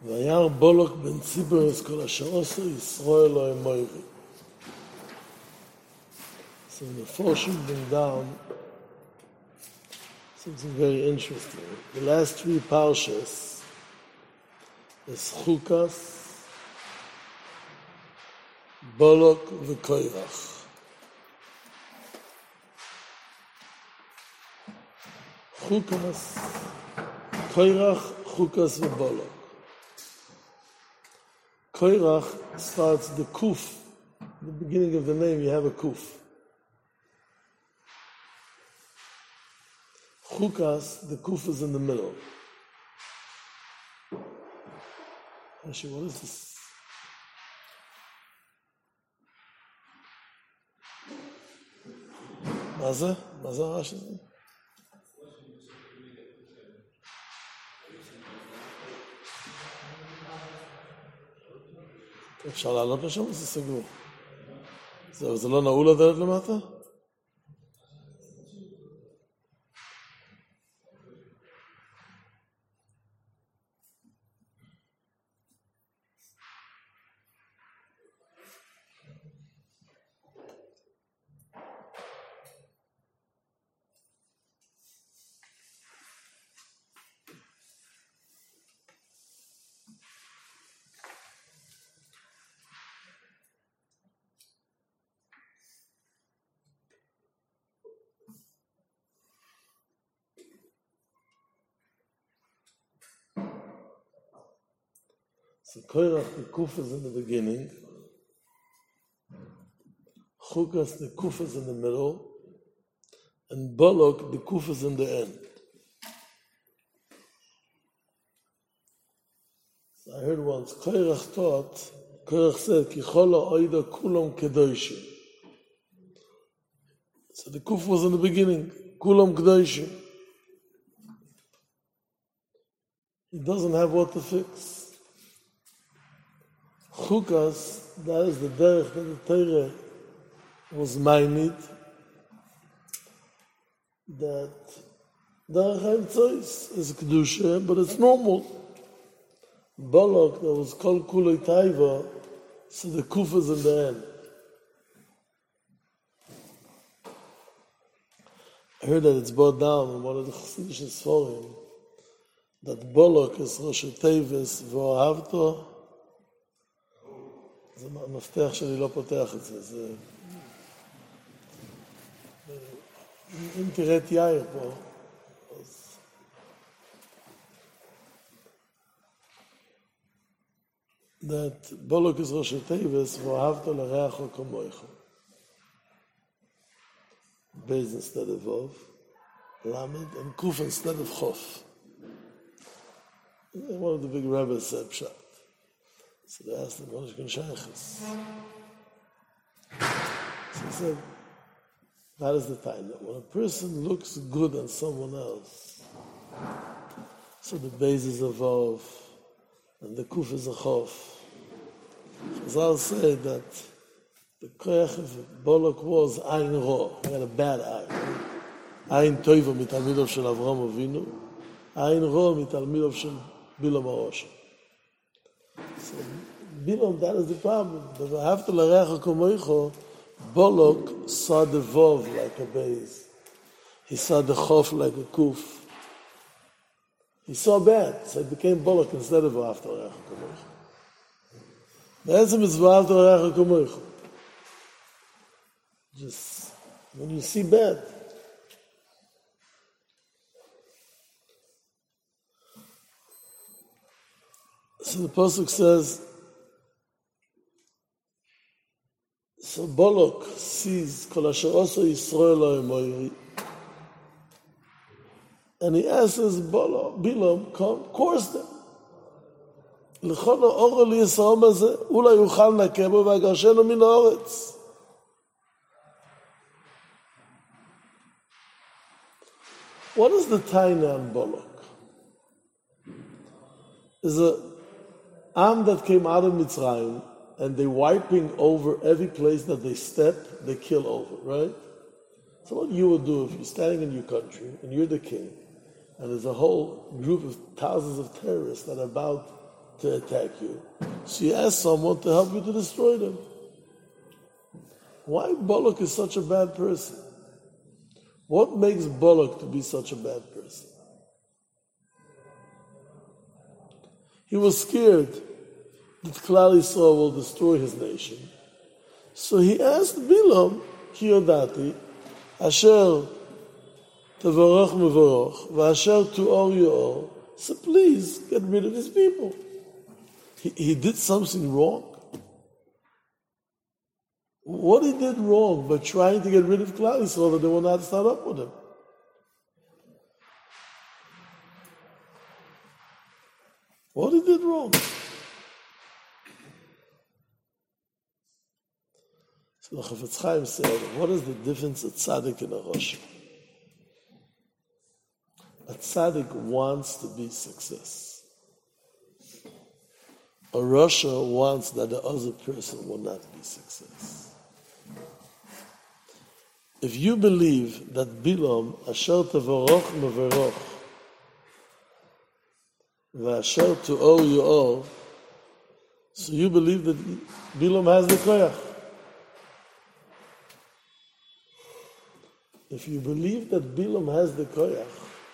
וירא בולוק בן ציפור את כל אשר עשו ישראל לא אמורי. So the Forshim bring down something very interesting. The last three parshas is Chukas, Bolok, and Koirach. Chukas, Koirach, Chukas, and Bolok. Koirach starts the Kuf. At the beginning of the name, you have a Kuf. Chukas, the Kuf is in the middle. Actually, what is this? Maza? Maza Rashi? אפשר לעלות לשם? זה סגור. זה לא נעול הדלת למטה? So Koirach, the Kuf is in the beginning. Chukas, the Kuf is in the middle. And Bolok, the Kuf is in the end. So I heard once, Koirach said, Ki chola oida kulam kedoshim. So the Kuf was in the beginning, kulam kedoshim. He doesn't have what to fix. Chukas, that is the derech that the Torah was maimed, that derech HaEmtzois is kedusha, but it's normal. Bolok, that was kol kulei taiva, so the kuf is in the end. I heard that it's brought down in one of the Chassidish Sforim, that Bolok is Rosh Tevis v'ohavto. זה המפתח שלי לא פותח את זה. אם תראה את יאיר פה, אז... that בולוק is ראש הטייבס, ואהבת לרעך כמוך. בייז instead of Vov, Lamed, and Kuf instead of Chof. One of the big rabbis said, Pshat. So they asked him, what is Shaykhis? So he said, that is the time that when a person looks good on someone else, so the base is a Vav, and the Kuf is a Chof. Chazal said that the Koyach of Bolok was Ayin Ro, he had a bad eye. Ayin Toiva mitalmidov shel Avraham Avinu, Ayin Ro mitalmidov shel Bilam HaRosh. So, Bilam, that is the problem. Bolok saw the Vov like a base. He saw the Chof like a Kuf. He saw bad, so it became Bolok instead of V'ahavta l'reacha kamoicha. The answer is V'ahavta l'reacha kamoicha. Just, when you see bad, so the Pasuk says, so Bolok sees Kol Asher Oso Yisrael Lo Emoiri, and he asks Bilam, come, course them. L'chol ha'oro li Yisrael mazeh, ulai yuchal nakebo v'agarshenu min ha'oretz. What is the taina on Bolok? Is a Am that came out of Mitzrayim, and they're wiping over every place that they step, they kill over, right? So what you would do if you're standing in your country, and you're the king, and there's a whole group of thousands of terrorists that are about to attack you. So you ask someone to help you to destroy them. Why Balak is such a bad person? What makes Balak to be such a bad person? He was scared that Klal Yisrael will destroy his nation. So he asked Bilam, Ki yodati, asher tevarach mevarach, v'asher tu'or yo'or, so please get rid of these people. He did something wrong. What he did wrong by trying to get rid of Klal Yisrael that they will not start up with him? What he did wrong? So the Chafetz Chaim said, what is the difference of tzaddik and a rasha? A tzaddik wants to be success. A rasha wants that the other person will not be success. If you believe that Bilam, asher tevarach mevarach, v'asher tu'or yo'or, so you believe that Bilam has the koyach. If you believe that Bilam has the koyach,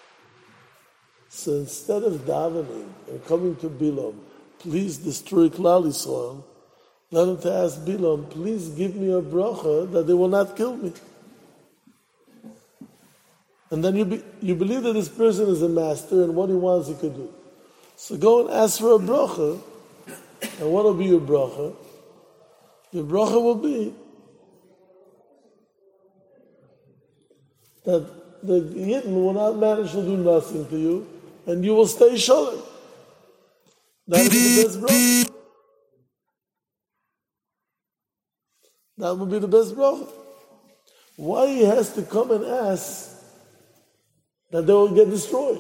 so instead of davening and coming to Bilam, please destroy Klal Yisrael, let him to ask Bilam, please give me a bracha that they will not kill me. And then you believe that this person is a master and what he wants he could do. So go and ask for a bracha. And what will be your bracha? Your bracha will be that the Yidden will not manage to do nothing to you and you will stay shalom. That will be the best bracha. That will be the best bracha. Why he has to come and ask that they will get destroyed?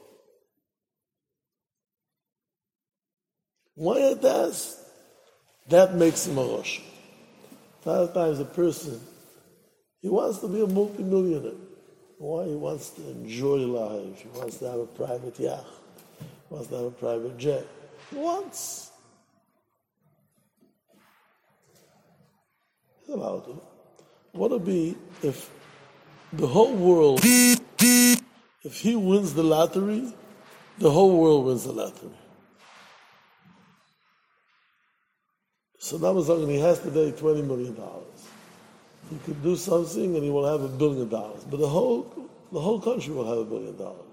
Why it does? That makes him a rosh. A lot of times a person, he wants to be a multimillionaire. Why? He wants to enjoy life. He wants to have a private yacht. He wants to have a private jet. He wants. He's allowed to. What would be if the whole world, if he wins the lottery, the whole world wins the lottery? So now we're talking, he has today $20 million. He could do something and he will have $1 billion. But the whole country will have $1 billion.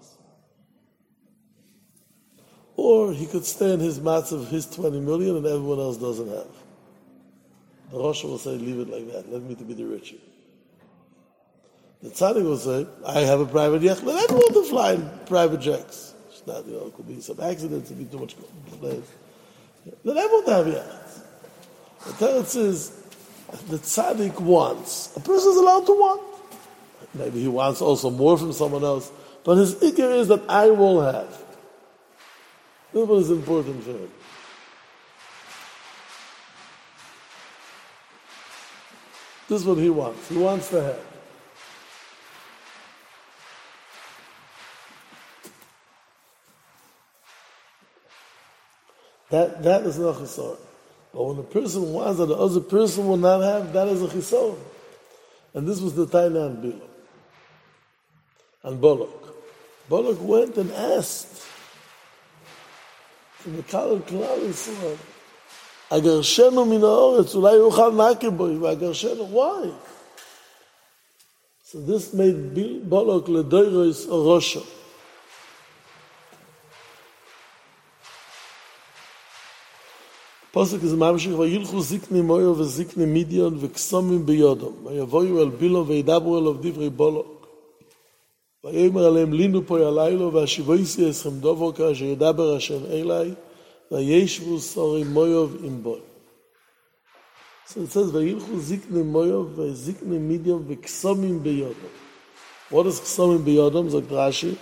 Or he could stay in his matzav, his 20 million, and everyone else doesn't have. The Rosh will say, leave it like that. Let me to be the richer. The tzaddik will say, I have a private yacht. Let everyone to fly in private jets. It's not, it could be some accidents, it could be too much planes. Let everyone to have yachts. The teretz is, the tzaddik wants. A person is allowed to want. Maybe he wants also more from someone else. But his ikar is that I will have. This is what is important for him. This is what he wants. He wants to have. That is not chisor. But when a person wants that the other person will not have, that is a chisor. And this was the Taina and Bilam. And Balak. Balak went and asked to the Klal Yisrael, Agarshenu min ha'oretz, ulai yuchal nakir boi, v'agarshenu. Why? So this made Balak ledoros a rosha. Pasuk is mamshich, vayilchu zikni moyo v'zikni midyon v'ksomim biyodom, vayavoyu el Bilam v'yidabru el of divrei Balak. ויאמר עליהם לינו פה הלילה והשיבויסי אסכם דובו כאשר ידבר השם אלי וישבו שרי מויוב עם בוי. So it says וילכו זיקני מויוב וזיקני מידיום וכסומים ביודום. What is כסומים ביודום? sagt Rashi.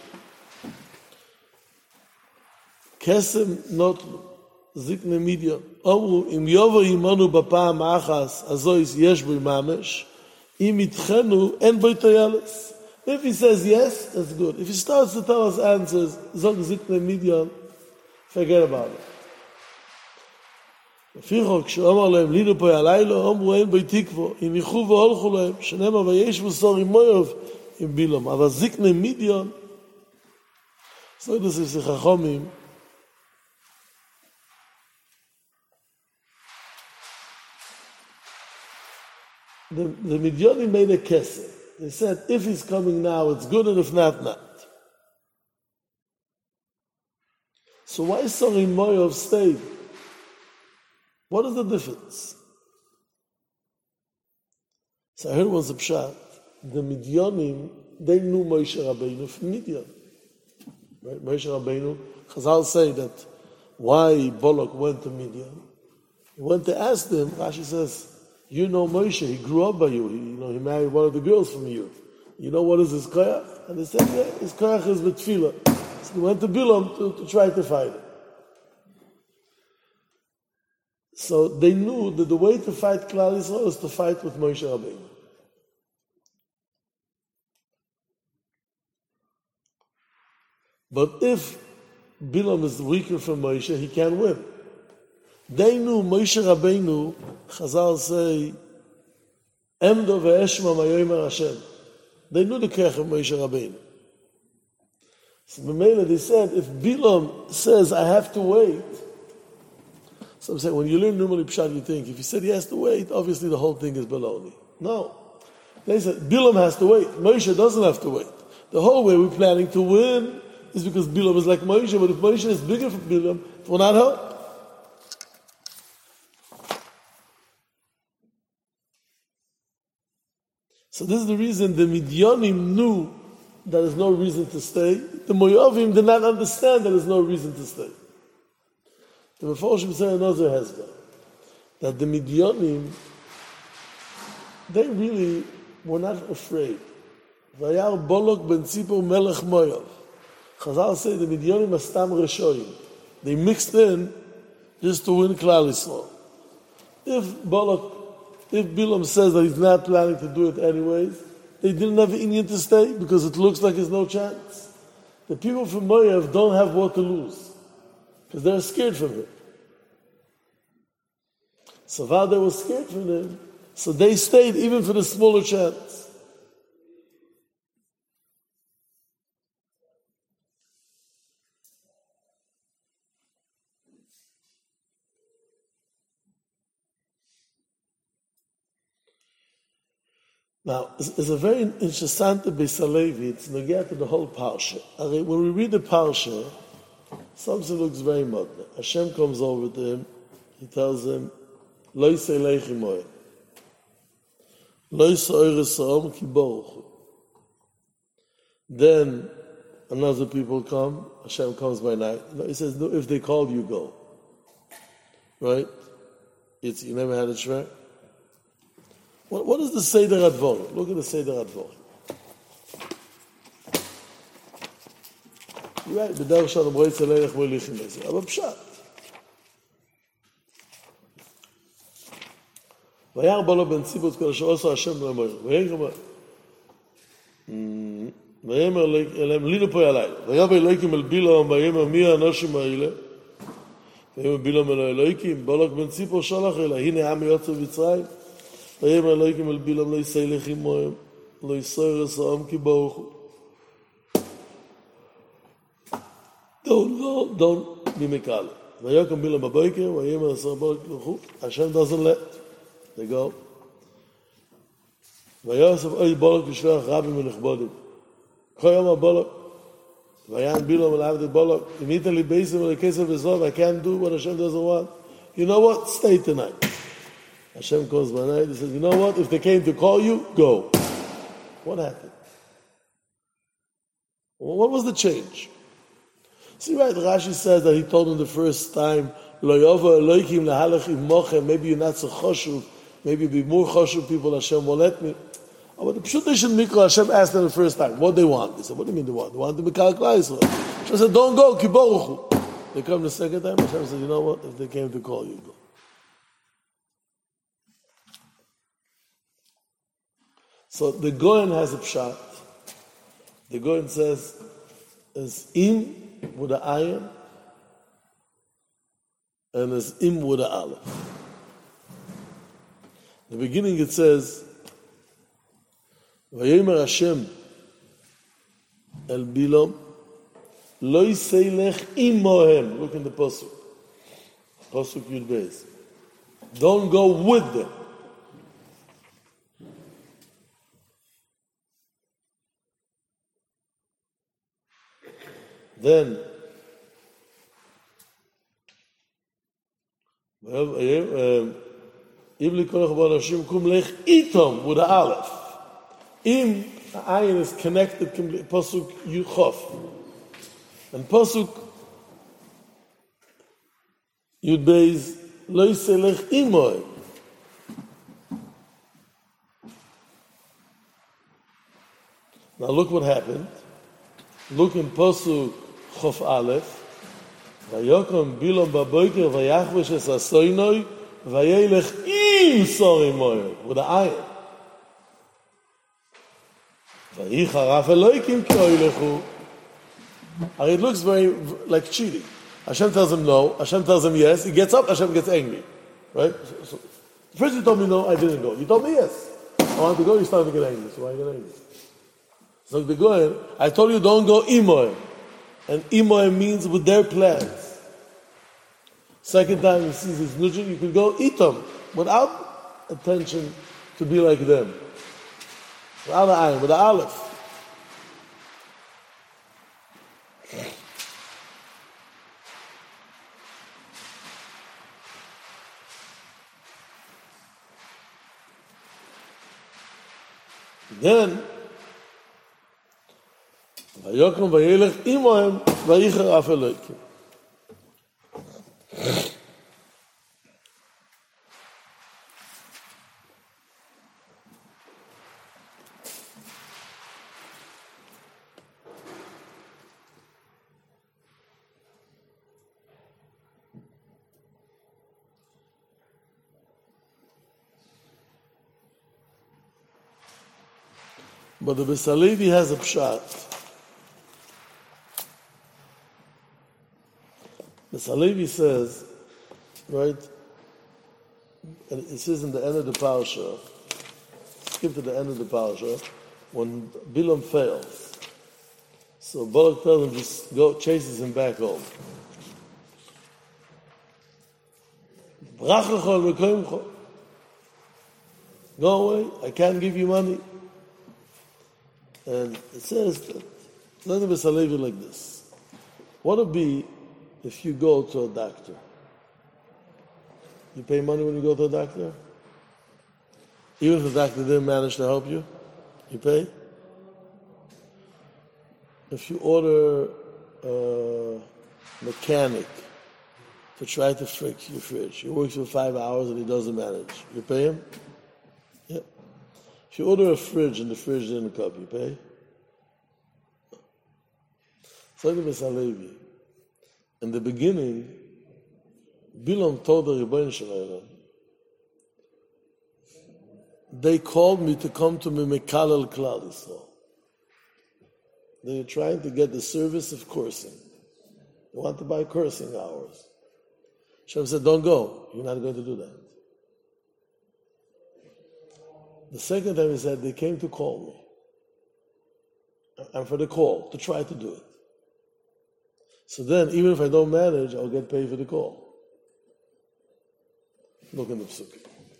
קסם נוטלו זיקני מידיום. אמרו אם יובו עמנו בפעם האחס הזויס יש בוי ממש אם יתחנו אין בוי טיילס. If he says yes, that's good. If he starts to tell us answers, zog zikne midyan, forget about it. לפיכך כשאמר להם לינו פה הלילה אמרו אין בי תקוו אם ילכו והולכו להם שנאמר וישבו שרים מויוב עם בילום אבל זקני מידיון so this is Chachomim the Midyanim made a kesser. They said if he's coming now it's good and if not not. So why Sarim Moav stayed? What is the difference? So I heard once a pshat. The Midyanim, they knew Moshe Rabbeinu from Midyan. Right? Moshe Rabbeinu, Chazal say that why Balak went to Midyan. He went to ask them, Rashi says, you know Moshe, he grew up by you. He married one of the girls from you. You know what is his koyach? And they said, yeah, his koyach is with tefillah. So he went to Bilam to try to fight it. So they knew that the way to fight Klal Yisrael is to fight with Moshe Rabbeinu. But if Bilam is weaker from Moshe, he can't win. They knew Moshe Rabbeinu, Chazal say, Emdo ve'eshma mayomer Hashem. They knew the kech of Moshe Rabbeinu. So B'meila they said, if Bilam says, I have to wait, so I'm saying, when you learn normally Pshat, you think, if he said he has to wait, obviously the whole thing is baloney. No. They said, Bilam has to wait. Moshe doesn't have to wait. The whole way we're planning to win is because Bilam is like Moshe, but if Moshe is bigger for Bilam, it will not help. So this is the reason the Midyanim knew that there's no reason to stay. The Moavim did not understand that there's no reason to stay. The Meforshim say another hezbollah, that the Midyanim, they really were not afraid. Vayar Bolok ben Tzipor melech Moav. Chazal say the Midyanim are stam reshoyim. They mixed in just to win Klal Yisrael. If Bilam says that he's not planning to do it anyways, they didn't have an Indian to stay because it looks like there's no chance. The people from Moav don't have what to lose because they're scared from him. So while they were scared from him, so they stayed even for the smaller chance. Now, it's a very interesting Beis Halevi. It's nogea to the whole parsha. When we read the parsha, something looks very modern. Hashem comes over to him. He tells him, "Lo yisei leichi moed, lo yisei resom ki boruchu." Then another people come. Hashem comes by night. He says, "No, if they call you, go." Right? You never had a shver. What is the Seder Advorim? Look at the Seder Advorim. You're right, B'derech Shalom Reitz Aleich Mo'elichim Bezeh. Aber Pshat. Vayar Balo ben Tzipor Kol Asher Osa Hashem Le'Moyer. Vayemer Elem Linu Po Yalayla. Vayav Elokim El Bilam Vayemer Mi Ha'anoshim Ha'ile. Vayemer Bilam El Elokim Balak ben Tzipor Shalach Ela. Hine Am Yotzev Mitzrayim. ויאמר אלוהיכם אל בלעם לא יישא לכי מוהם לא ייסור רסעם כי ברוך don't be מקל ויקם בלעם בבוקר ויאמר עשר ברכו Hashem doesn't let they go ויוסף אוי בולק לשלוח רבים ונכבודים כל יום הבולק ויען בלעם אל עבד בולק אם ייתן לי בעצם ולכסף וזוב I can't do what Hashem doesn't want you know what stay tonight Hashem comes by night and says, you know what? If they came to call you, go. What happened? Well, what was the change? See, right, Rashi says that he told him the first time, Lo yova Elohim lehalach imochem, maybe you're not so choshuv, maybe you'll be more choshuv people, Hashem will let me. Oh, but the Pshutish and Mikra, Hashem asked them the first time, what they want? They said, what do you mean they want? They want to be Klal Yisrael. Hashem said, don't go, ki boruchu. They come the second time, Hashem said, you know what? If they came to call you, go. So the Goyen has a pshat. The Goyen says, is im with the iron, and it's im with a aleph. In the beginning it says, Vayomer Hashem el Bilam, lo yiseilech imohem. Look in the pasuk. Pasuk Yud Beis. Don't go with them. Then, Ibli Korach Bar Hashem kum lech itom with the aleph. Im, the ayin is connected, pasuk Yuchof. And pasuk Yud Beis, lo yiselech imoy. Now look what happened. Look in pasuk Chof Aleph. Vayokom Bilam baboiker vayachvesh es asoinoi vayelech im sorim moyer. With the ayin. Vayicharaf Eloikim ki oilechu. It looks very like cheating. Hashem tells him no, Hashem tells him yes, he gets up, Hashem gets angry. Right? So, first you told me no, I didn't go. You told me yes. I want to go, you started to get angry. So why are you getting angry? So the Goyen, I told you don't go imoy. And imoy means with their plans. Second time he sees his nujin, you can go itom without attention to be like them. Without the ayin, with the aleph. Then, Vayokom vayelech imohem vayicharaf Eloikim. But the Beis Halevi has a pshat. Beis Halevi says, right, and it says in the end of the parasha, skip to the end of the parasha, when Bilam fails, so Balak tells him, just go, chases him back home. Brach lecho v'koimcho. Go away, I can't give you money. And it says that, let me Beis Halevi like this. What would it be if you go to a doctor? You pay money when you go to a doctor? Even if the doctor didn't manage to help you, you pay? If you order a mechanic to try to fix your fridge, he works for 5 hours and he doesn't manage, you pay him? Yeah. If you order a fridge and the fridge didn't come, you pay? So the Beis Halevi, in the beginning, Bilam told the Rebbeinu Shalom, they called me to come to me Mekalel Klal Yisrael. They were trying to get the service of cursing. They want to buy cursing hours. Hashem said, don't go. You're not going to do that. The second time he said, they came to call me. And for the call, to try to do it. So then, even if I don't manage, I'll get paid for the call. Look in the psukim.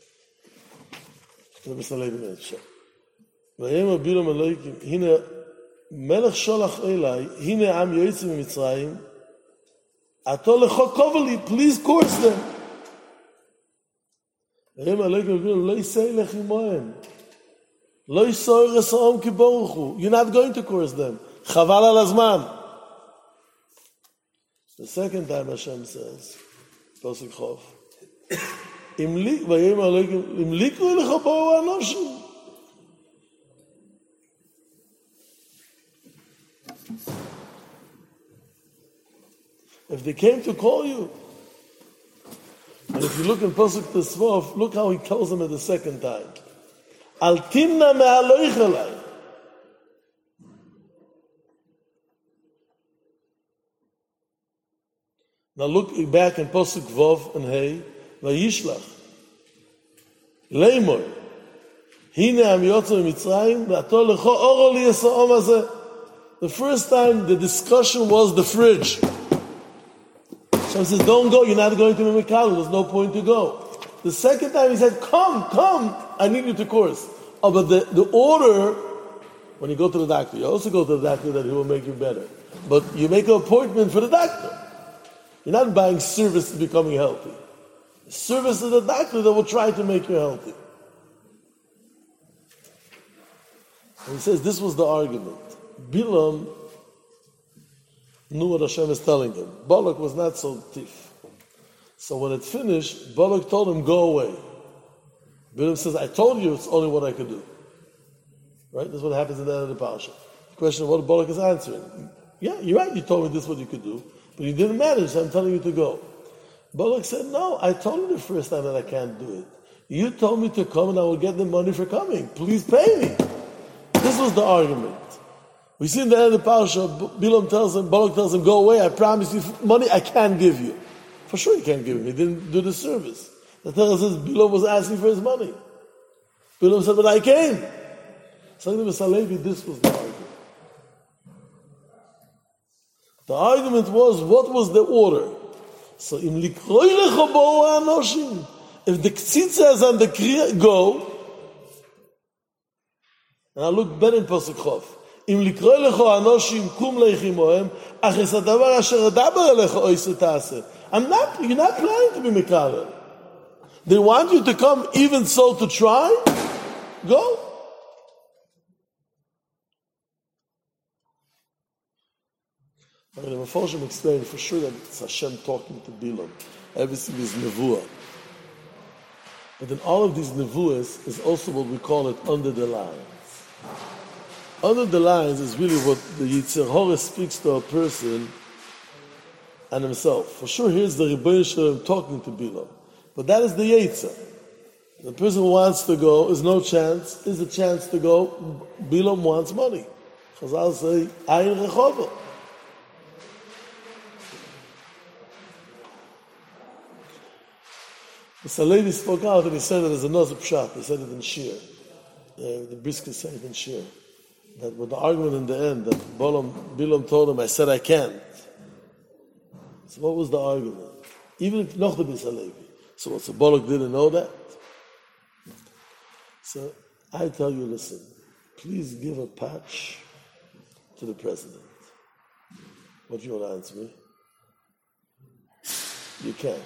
The Beis Halevi mentions. Vayomer Bilam Eloikim, hine melech sholach elai, hine am yotzim mitzrayim, ato lecho koveli, please course them. Vayomer Eloikim Bilam, lo yiseilech imohem, lo yisoir esaom ki baruch hu. You're not going to course them. Chaval al hazman. The second time Hashem says, Pasuk Chof, Im liku elecha bo'u anoshim. If they came to call you, and if you look in Pasuk Tesvav, look how he calls them at the second time. Al timna me'aloich elai. Now look back in Posuk Vov and Hey, Vayishlach. Leimor. Hine am yotzu mitzrayim, v'ato lecho oro li yisa'om hazeh. The first time the discussion was the fridge. Hashem says, don't go, you're not going to Mimikalu, there's no point to go. The second time he said, come, I need you to course. Oh, but the order, when you go to the doctor, you also go to the doctor that he will make you better. But you make an appointment for the doctor. You're not buying service to becoming healthy. Service to the doctor that will try to make you healthy. And he says this was the argument. Bilam knew what Hashem is telling him. Balak was not so stiff. So when it finished, Balak told him, go away. Bilam says, I told you it's only what I could do. Right? That's what happens at the end of the parasha. The question of what Balak is answering. Yeah, you're right, you told me this is what you could do. But you didn't manage, so I'm telling you to go. Balak said, no, I told you the first time that I can't do it. You told me to come and I will get the money for coming. Please pay me. This was the argument. We see in the end of the parasha, Balak tells him, go away, I promise you money I can't give you. For sure he can't give him, he didn't do the service. The Torah says Bilam was asking for his money. Bilam said, but I came. So this was the argument. The argument was, what was the order? So, if the K'tzit says on the Kriya, go, and I look better in Pasuk Chof. Im likroi lecho anoshim kum leichim ohem, ach es hadavar asher adaber elecho oise taseh. You're not planning to be Mekabel. They want you to come even so to try? Go. The Mefarshim explained for sure that it's Hashem talking to Bilam. Everything is Nevuah. But in all of these Nevuahs is also what we call it under the lines. Under the lines is really what the Yetzer Hara speaks to a person and himself. For sure, here's the Rebbeinu Shalom talking to Bilam. But that is the Yetzer. The person who wants to go is no chance, is a chance to go. Bilam wants money. Chazal say, Ayin Rechova. So a lady spoke out and he said it as a Nozib Pshat. He said it in Shir. The Brisker said it in Shir. That with the argument in the end, that Bilam told him, I said I can't. So what was the argument? Even if not the Bisalevi. So what, so Balak didn't know that? So I tell you, listen, please give a patch to the president. What do you want to answer me? You can't.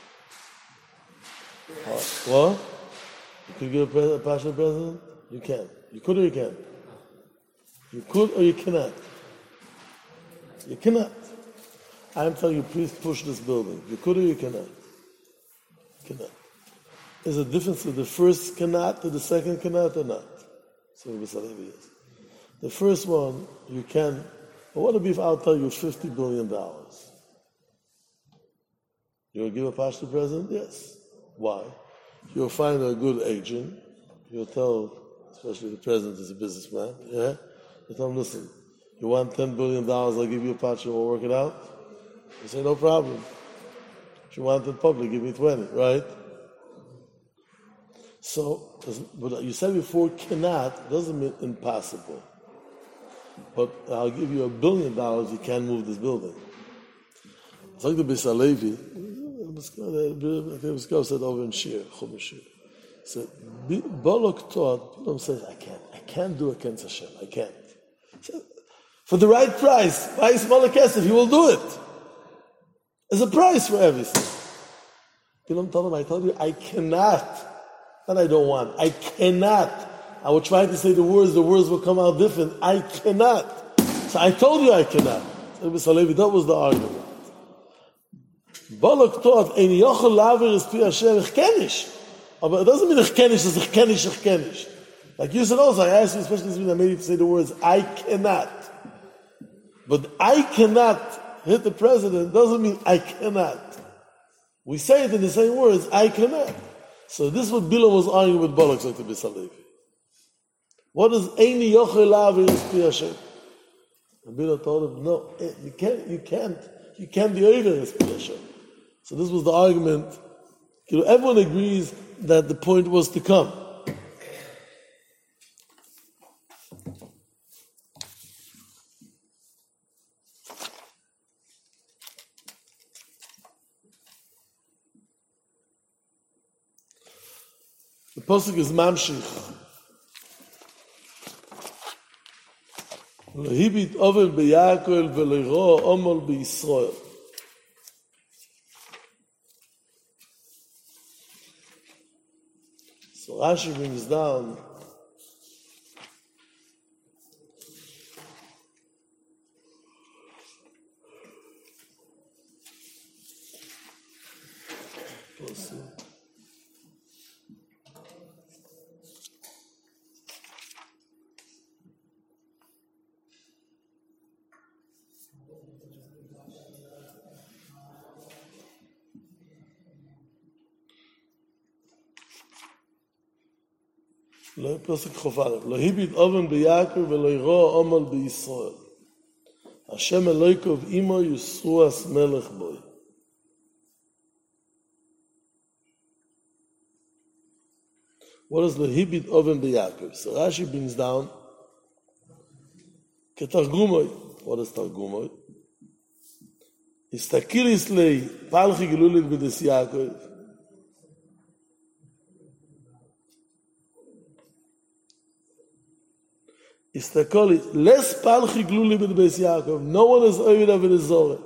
What? You could give a patch to the president? You can. You could or you can't? You could or you cannot? You cannot. I'm telling you, please push this building. You could or you cannot? You cannot. Is a difference to the first cannot to the second cannot or not? So the first one, you can. But what if I'll tell you $50 billion? You'll give a patch to the president? Yes. Why? You'll find a good agent. You'll tell, especially the president is a businessman, yeah? You tell him, listen, you want $10 billion, I'll give you a patch and we'll work it out? You say, no problem. If you want it public, give me 20, right? So, but you said before cannot doesn't mean impossible. But I'll give you $1 billion, you can't move this building. It's like the Bisalevi. I think it was said over in Shir, Chum Shir. So Balak taught, Bilam says, I can't do against Hashem, I can't. So, for the right price, buy smaller kesef, he will do it. There's a price for everything. Bilam told him, I told you, I cannot. Not I don't want, I cannot. I will try to say the words will come out different. I cannot. So I told you I cannot. That was the argument. Balak taught, Ein yochel laver es pi Hashem, ich kenish. But it doesn't mean ich kenish, it's ich kenish. Like you said also, I asked you, especially when I made you to say the words, I cannot. But I cannot hit the president doesn't mean I cannot. We say it in the same words, I cannot. So this is what Bilam was arguing with Balak, like the Bisalevi. What does Ein yochel laver es pi Hashem? And Bilam told him, no, you can't. You can't be over this Hashem. So this was the argument. Everyone agrees that the point was to come. The pasuk is mamshich. Lohibit ovel beYaakov veloiro omol beYisrael. So Rashi brings down פסוק חופר, לא הביט אבן ביעקב ולא יראה עמל בישראל. השם אלוהיכם עמו ישרועס מלך בוי. What is Lehibit Oven B'Yaakov? So Rashi brings down Ketargumoy. What is Targumoy? Istakiris lei Palchi Gelulit B'Des Yaakov. Istakoli less Palchi Gelulit B'Des Yaakov. No one is over of the Zorah.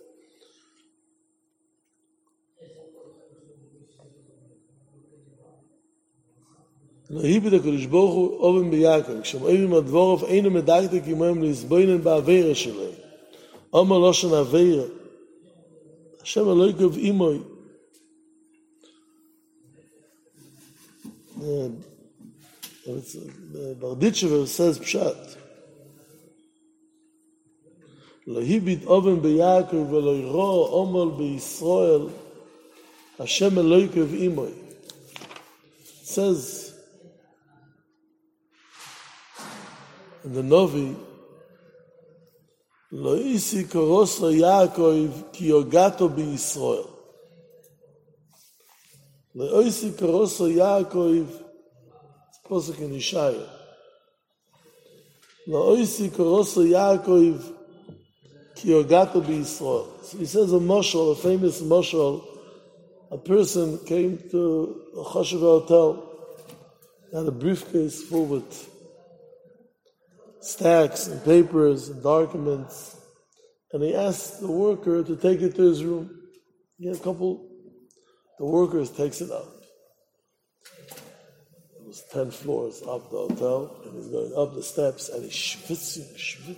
להיבד הקדוש ברוך הוא אובן ביעקב, כשמאיבים הדבורף אינו מדקדק עמהם להסבוינן בעבירה שלהם. אומר לושן עבירה, השם אלוהיכם עמוי. Barditchever says pshat. להיבד אובן ביעקב ולא יראה עמל בישראל, השם אלוהיכם עמוי. It says in the Novi, Lo isi koroso Yaakov ki yogato b'Yisrael. Lo isi koroso Yaakov, it's posuk in Yeshaya. Lo isi koroso Yaakov ki yogato b'Yisrael. So he says a mashal, a famous mashal, a person came to a Choshev hotel, had a briefcase full with stacks and papers and documents, and he asked the worker to take it to his room. He had a couple, the workers takes it up. It was 10 floors up the hotel, and he's going up the steps, and he's schwitzing,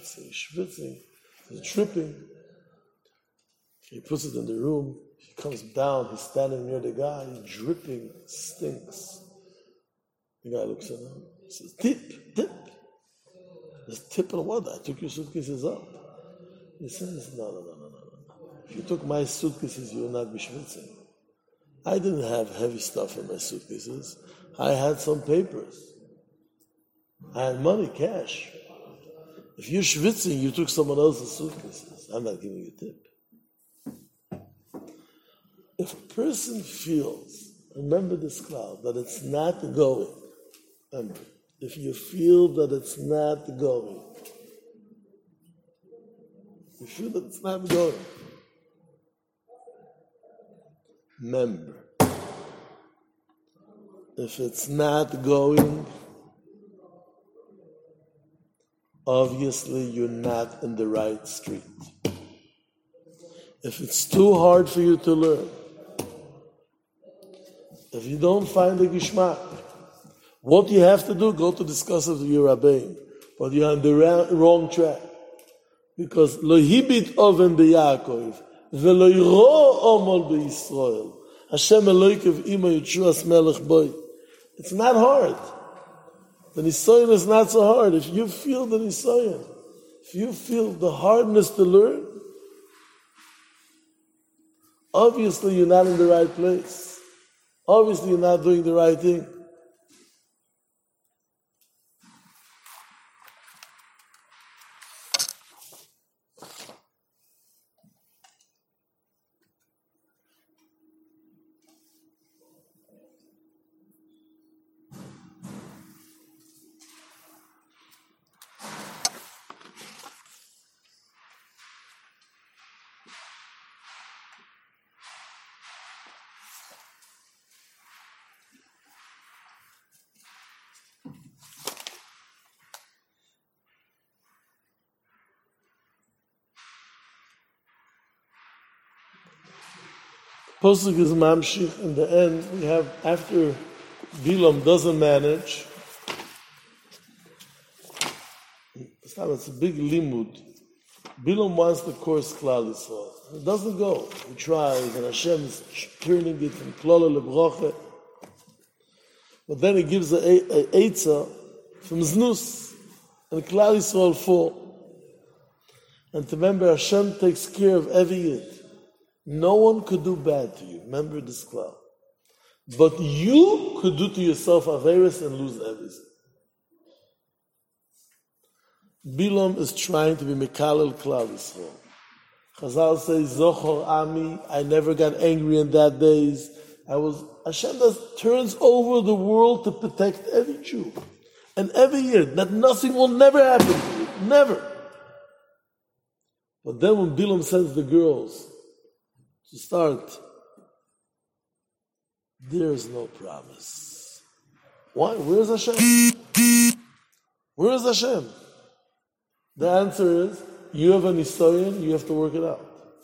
he's dripping. He puts it in the room, he comes down, he's standing near the guy, he's dripping, stinks. The guy looks at him, he says, tip. Just tip on what? I took your suitcases up. He says, no. If you took my suitcases, you will not be schwitzing. I didn't have heavy stuff in my suitcases. I had some papers. I had money, cash. If you're schwitzing, you took someone else's suitcases. I'm not giving you a tip. If a person feels, remember this cloud, that it's not going, remember, if you feel that it's not going, remember, if it's not going, obviously you're not in the right street. If it's too hard for you to learn, if you don't find the gishmak, what you have to do, go to discuss it with your rabbein. But you're on the wrong track. Because lo hibit oven beYaakov, velo yiro omol beYisrael, Hashem Eloheinu imo Yitzuas melech boy. It's not hard. The Nisayon is not so hard. If you feel the Nisayon, if you feel the hardness to learn, obviously you're not in the right place. Obviously you're not doing the right thing. Posuk is mamshich. In the end, we have, after Bilam doesn't manage, it's a big limud. Bilam wants to course Klal Yisrael. It doesn't go. He tries, and Hashem is turning it from Klola lebroche. But then he gives a eitzah from Znus, and Klal Yisrael fall. And to remember, Hashem takes care of every yid. No one could do bad to you. Remember this Klal. But you could do to yourself Averis and lose everything. Bilam is trying to be Mekalel Klal Yisrael. Chazal says, Zochor Ami, I never got angry in that days. Hashem turns over the world to protect every Jew. And every year, that nothing will never happen to you. Never. But then when Bilam sends the girls to start, there is no promise. Why? Where is Hashem? Where is Hashem? The answer is, you have a nisayon, you have to work it out.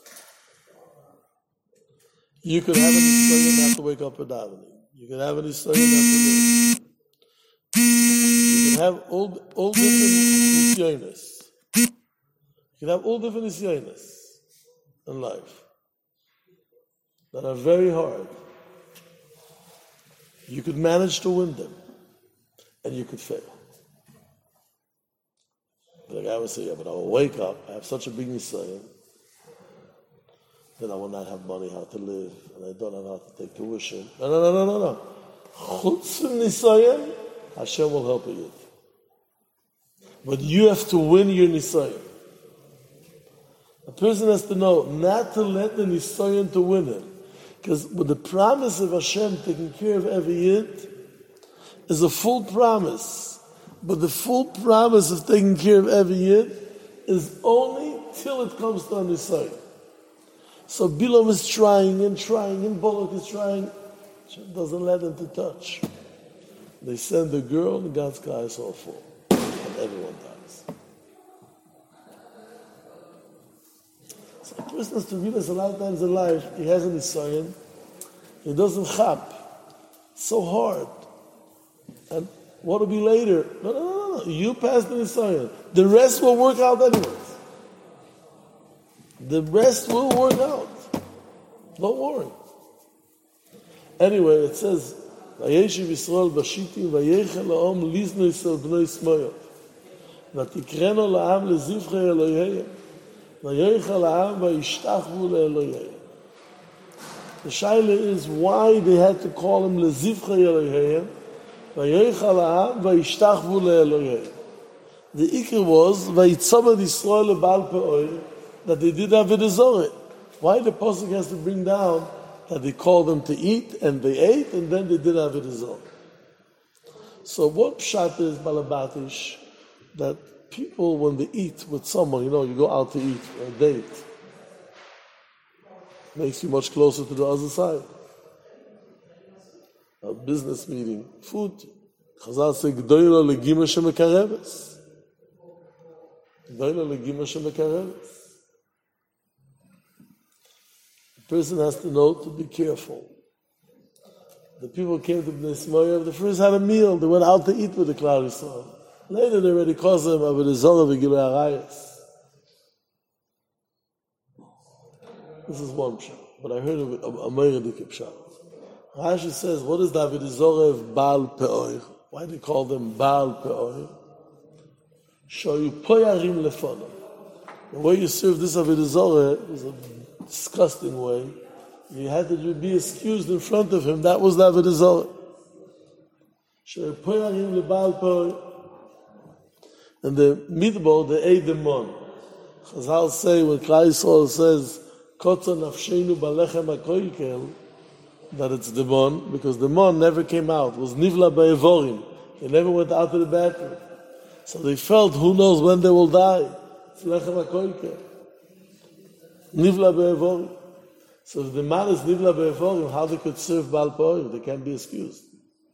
You could have a nisayon not to wake up for davening. You could have a nisayon not to live. You can have all different nisyonis. You can have all different nisyonis in life that are very hard. You could manage to win them, and you could fail. The guy would say, yeah, but I will wake up, I have such a big nisayon, then I will not have money how to live, and I don't know how to take tuition. No. Chutz from nisayon, Hashem will help you. But you have to win your nisayon. A person has to know not to let the nisayon to win him. Because with the promise of Hashem taking care of every yid is a full promise. But the full promise of taking care of every yid is only till it comes to his side. So Bilam is trying, and Balak is trying. Hashem doesn't let him to touch. They send the girl, and God's eyes all fall. And everyone dies. So a person has to realize a lot of times in life, he has an nisayon, he doesn't chap. It's so hard. And what will be later? No. You pass the nisayon. The rest will work out anyways. The rest will work out. Don't worry. Anyway, it says, Vayeshiv Yisrael bashitim vayechel ha'om lizno Yisrael b'noi smoyot. Vatikreno la'am lezivchei Eloheihem. Vayechel ha'am vayishtachvu le'Eloheihem. The shaila is why they had to call him lezivchei Eloheihem. The ikr was Vayitzamad Yisrael lebal pe'or, that they did have a zorah. Why the pasuk has to bring down that they called them to eat and they ate and then they did have a zorah. So what pshat is balabatish, that people when they eat with someone, you go out to eat or a date, makes you much closer to the other side. A business meeting, food. Chazal say, G'doyla legima shemekareves. G'doyla legima shemekareves. The person has to know to be careful. The people came to Bnei Smoyev, they first had a meal, they went out to eat with the Klal Yisrael. Later they already caused them over the Zohar v'Gilui Arayos. This is one pshat, but I heard of a Meiridik pshat. Rashi says, what is the Avodah of Baal Peor? Why do they call them Baal Peor? Shoyu Poyarim Lefonam. The way you serve this Avodah was a disgusting way. You had to be excused in front of him. That was the Avodah. Shoyu Poyarim LeBaal Peor. And the Midbar, they ate the mon. Chazal say, when Klal Yisrael says, Kotza nafsheinu balechem hakoikel, that it's the mon, because the mon never came out. It was nivla ba'evorim. They never went out to the bathroom. So they felt, who knows when they will die. It's lechem hakoikel. Nivla ba'evorim. So if the man is nivla ba'evorim, how they could serve Baal Peor? They can't be excused.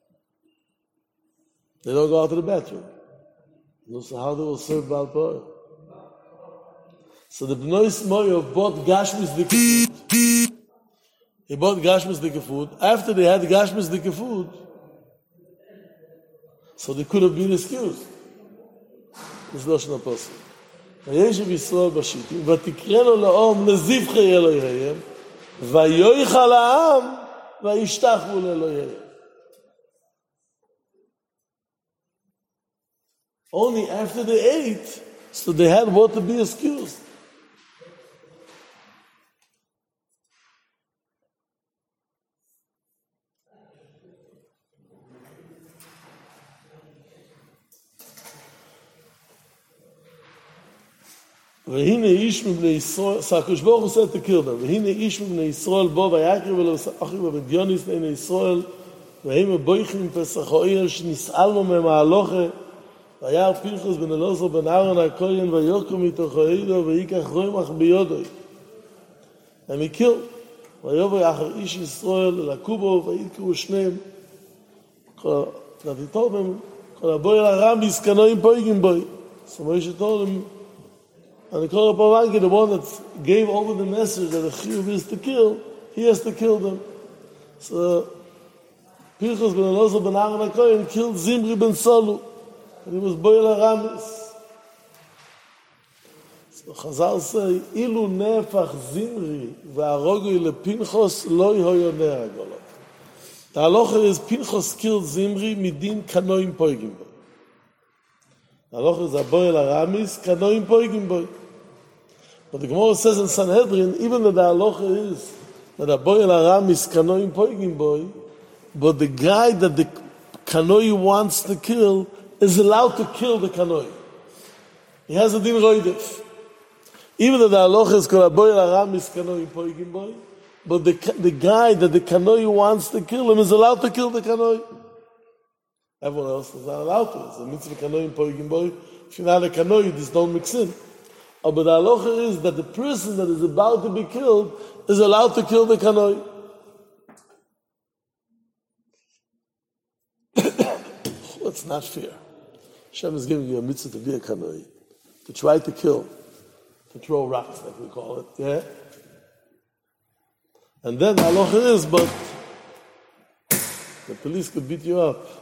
They don't go out to the bathroom. So how they will serve Baal Peor? So the Bnei Smoyev bought Gashmis Dikut. He bought Gashmis Dike food. After they had Gashmis Dike food, so they could have been excused. This is Lashon HaPosuk. וישב ישראל בשיטים, ותקרא לו לאום לזבחי אלוהיהם, ויויכל העם, וישתחוו לאלוהיהם. Only after they ate, so they had what to be excused. והנה איש מבני ישראל, so HaKadosh Baruch Hu said to kill them, והנה איש מבני ישראל בו ויקרב אליו אחים ובדיוניס לעיני ישראל, והם הבויכים פסח האוהל שנסעלנו ממהלוכה, וירא פנחס בן אלעזר בן אהרון הכהן ויקום מתוך העדה ויקח רומח בידו. And he killed. ויבוא אחר איש ישראל אל הקובו ויקראו שניהם. That he told them, כל הבוי אל הרם יסקנוים פויגים בוי. So Moshe told him, and the Korah Pavanki, the one that gave over the message that the Chiyuv is to kill, he has to kill them. So Pinchas ben Elazar ben Aaron HaKohen killed Zimri ben Solu, and he was Boil HaRamis. So Chazal say, Ilu nefach Zimri ve'arogui lePinchas lo hoyoneh hagolot. The halacha is Pinchas killed Zimri midin kanoim poigim boy. The halacha is Boil HaRamis kanoim poigim boy. But the Gemara says in Sanhedrin, even though the halacha is that a boy al is kanoi poigim boy, but the guy that the kanoi wants to kill is allowed to kill the kanoi. He has a din roidef. Even though the halacha is called a boy al is kanoi poigim boy, but the guy that the kanoi wants to kill him is allowed to kill the kanoi. Everyone else is not allowed to. It's a mitzvah kanoi poigim boy. If you're not a kanoi, this don't mix in. But the halacha is that the person that is about to be killed is allowed to kill the kanoi. That's not fair. Hashem is giving you a mitzvah to be a kanoi, to try to kill, to throw rocks, like we call it, yeah? And then the halacha is, but the police could beat you up.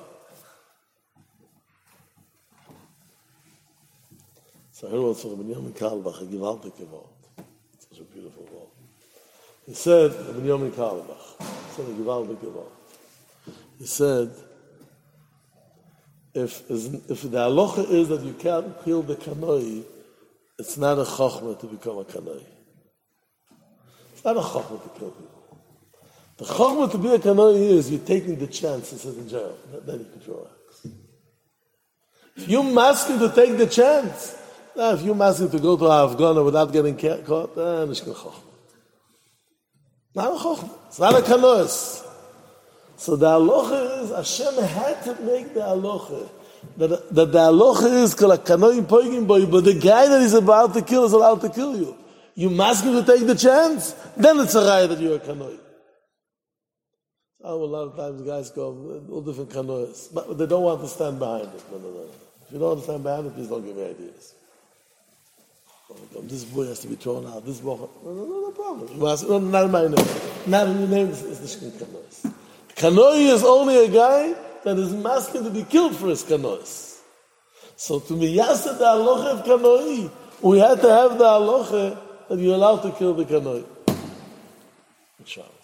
So I heard what's from Binyamin Karlbach, a gewaltige word. Such a beautiful word. He said, Binyamin Karlbach, said a gewaltige word. He said, if the halacha is that you can't kill the kanoi, it's not a chokhmah to become a kanoi. It's not a chokhmah to kill people. The chokhmah to be a kanoi is you're taking the chance to sit in jail. Then you can throw axe. If you ask him to take the chance, if you ask him to go to Afghanistan without getting caught, it's not a chokhmah. Not a chokhmah. It's not a kanois. So the halacha is, Hashem had to make the halacha, that the halacha is, kol ha-kanoim poigim boy, but the guy that he's about to kill is allowed to kill you. You ask him to take the chance, then it's a raya that you're a kanoi. A lot of times guys go, all different kanois, but they don't want to stand behind it. No. If you don't want to stand behind it, please don't give me ideas. This boy has to be thrown out. This boy, no problem. You ask, no, not in my name. Not in your name, it's the shkin kanois. Kanoi is only a guy that is asking to be killed for his kanois. So to be yased the halacha of kanoi, we had to have the halacha that you're allowed to kill the kanoi. Inshallah.